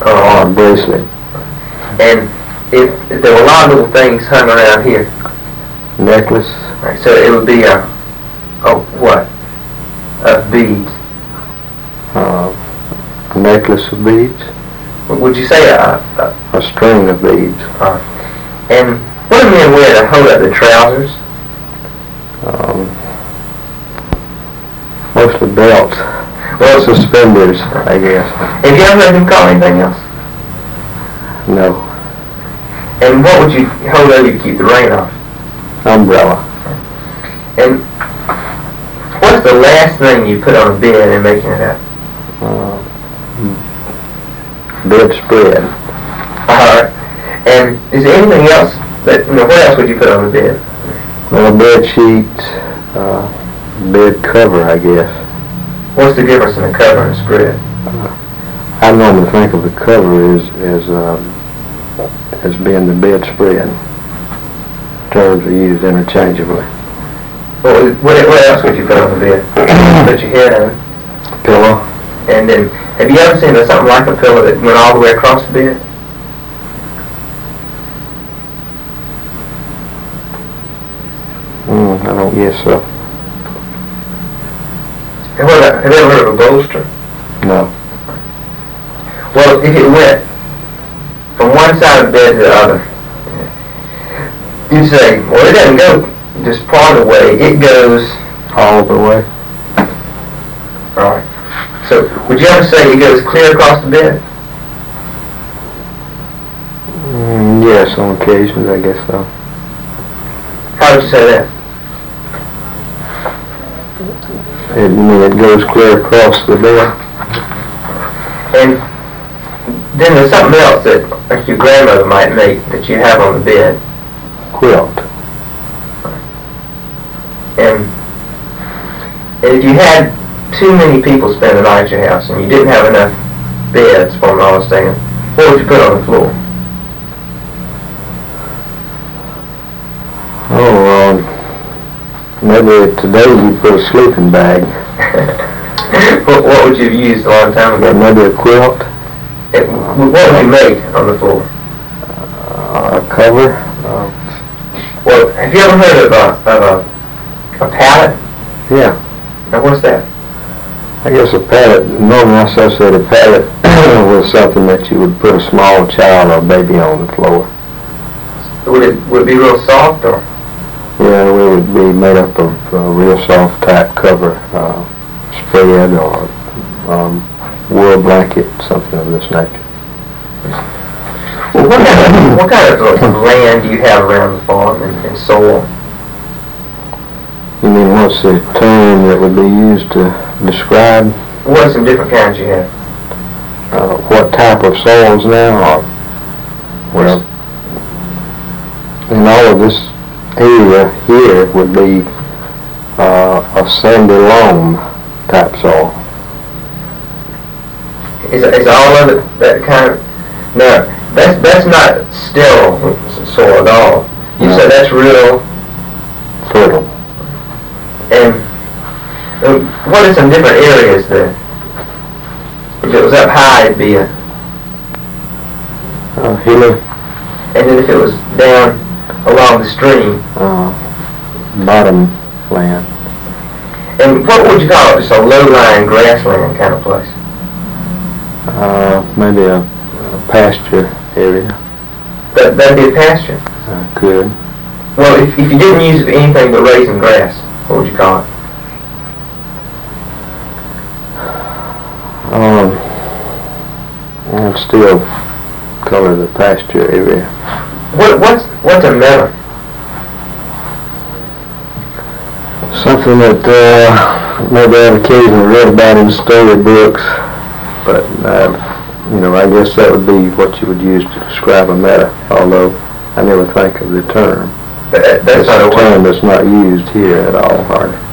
Or a bracelet. And if there were a lot of little things hung around here, Necklace. right, so it would be a what? Of beads. A necklace of beads. Would you say a string of beads. And what do men wear to hold up their trousers? Mostly belts. Well, suspenders, I guess. Have you ever heard him call anything else? No. And what would you hold over to keep the rain off? Umbrella. And what's the last thing you put on a bed in making it up? Bedspread. Alright. And is there anything else that, what else would you put on the bed? Well, bed sheet, bed cover, I guess. What's the difference in a cover and a spread? I normally think of the cover as being the bedspread. Terms are used interchangeably. Well, what else would you put on the bed? Put your head on it. Pillow. And then, have you ever seen something like a pillow that went all the way across the bed? I don't guess so. Have you ever heard of a bolster? No. Well, if it went from one side of the bed to the other, you'd say, well, it doesn't go just part of the way, it goes all the way. Alright. So, would you ever say it goes clear across the bed? Yes, on occasions, I guess so. How would you say that? It goes clear across the bed. And then there's something else that like your grandmother might make that you have on the bed. Quilt. And if you had too many people spend the night at your house and you didn't have enough beds for them all to stay in, what would you put on the floor? Maybe today you put a sleeping bag. What would you have used a long time ago? Maybe a quilt. What would you make on the floor? A cover. Well, have you ever heard of a pallet? Yeah. Now, what's that? I guess a pallet, normally I associate a pallet with something that you would put a small child or baby on the floor. Would it be real soft or? Yeah, it would be made up of a real soft type cover, spread or wool blanket, something of this nature. Well, what kind of land do you have around the farm and soil? You mean what's the term that would be used to describe? What are some different kinds you have? What type of soils now? Well, in all of this area here would be a sandy loam type soil. Is all of it that kind of? No, that's not sterile soil at all. You said that's real fertile. And what are some different areas there? If it was up high, it'd be a hilly. And then if it was down along the stream, bottom land. And what would you call it? Just a low-lying grassland kind of place? Maybe a pasture area. That'd be a pasture? Could. Well, if you didn't use it for anything but raising grass, what would you call it? I'd still call it a pasture area. What's a meadow? Something that maybe I've occasionally read about in storybooks, but I guess that would be what you would use to describe a meadow, although I never think of the term. That's not a term that's not used here at all, hardly.